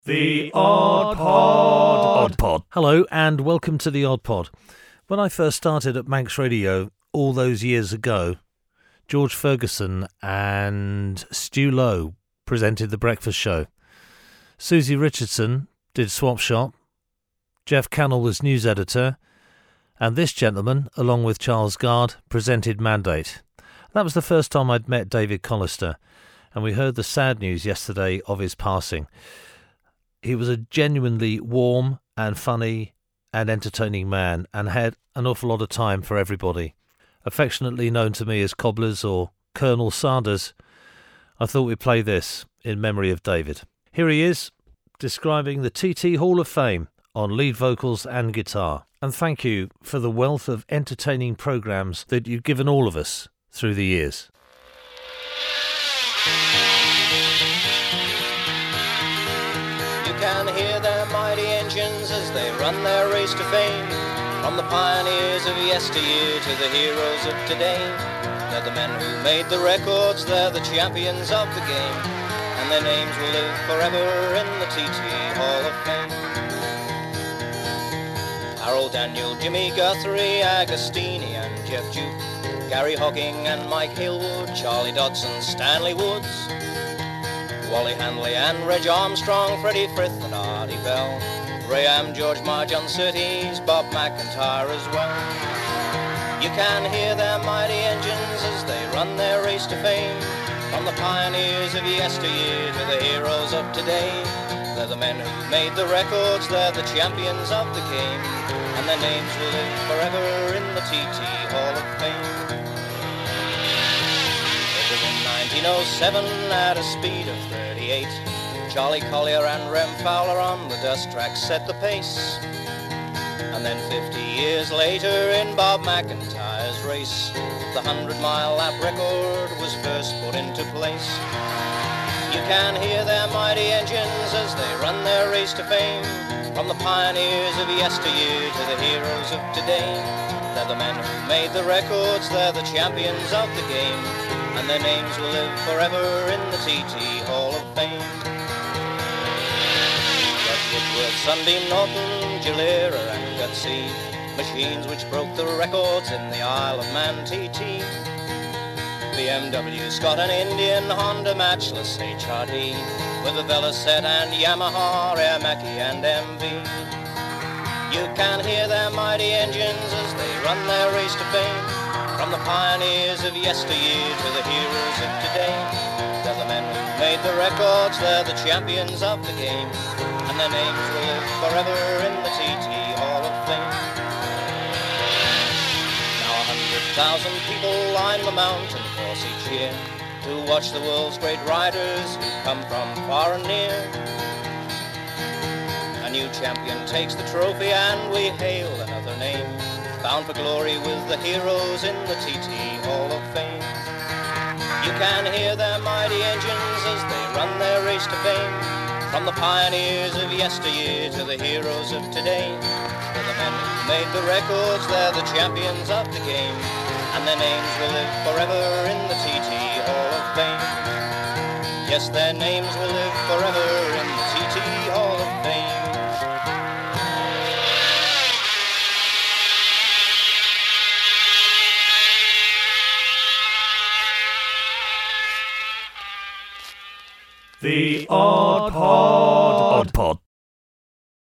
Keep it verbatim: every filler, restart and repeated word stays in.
The Odd Pod. Odd Pod. Hello and welcome to the Odd Pod. When I first started at Manx Radio all those years ago, George Ferguson and Stu Lowe presented The Breakfast Show. Susie Richardson did Swap Shop. Jeff Cannell was news editor. And this gentleman, along with Charles Gard, presented Mandate. That was the first time I'd met David Collister, and we heard the sad news yesterday of his passing. He was a genuinely warm and funny and entertaining man and had an awful lot of time for everybody. Affectionately known to me as Cobblers or Colonel Sanders, I thought we'd play this in memory of David. Here he is, describing the T T Hall of Fame on lead vocals and guitar. And thank you for the wealth of entertaining programmes that you've given all of us through the years. You can hear their mighty engines as they run their race to fame. From the pioneers of yesteryear to the heroes of today. They're the men who made the records, they're the champions of the game. And their names will live forever in the T T Hall of Fame. Harold Daniel, Jimmy Guthrie, Agostini and Jeff Duke, Gary Hocking and Mike Hillwood, Charlie Dodson, Stanley Woods, Wally Handley and Reg Armstrong, Freddie Frith and Artie Bell, Ray Am, George Marge on Surtees, Bob McIntyre as well. You can hear their mighty engines as they run their race to fame. From the pioneers of yesteryear to the heroes of today. They're the men who made the records, they're the champions of the game. And their names will live forever in the T T Hall of Fame. It was in nineteen oh seven at a speed of thirty-eight. Charlie Collier and Rem Fowler on the dust track set the pace. And then fifty years later in Bob McIntyre's race, the hundred mile lap record was first put into place. You can hear their mighty engines as they run their race to fame. From the pioneers of yesteryear to the heroes of today. They're the men who made the records, they're the champions of the game. And their names will live forever in the T T Hall of Fame. Rudd Woodworth, Sunbeam Norton, Gilera and Gutsy, machines which broke the records in the Isle of Man T T. B M W, Scott and Indian, Honda Matchless H R D, with a Velocet and Yamaha, Air Mackie and M V. You can hear their mighty engines as they run their race to fame. From the pioneers of yesteryear to the heroes of today. They're the men who made the records, they're the champions of the game. And their names will live forever in the T T Hall of Fame. Now a hundred thousand people line the mountain course each year to watch the world's great riders who come from far and near. A new champion takes the trophy and we hail another name, bound for glory with the heroes in the T T Hall of Fame. You can hear their mighty engines as they run their race to fame. From the pioneers of yesteryear to the heroes of today. They're the men who made the records, they're the champions of the game. And their names will live forever in the T T Hall of Fame. Yes, their names will live forever in the T T Hall of Fame. The Odd Pod. Odd Pod.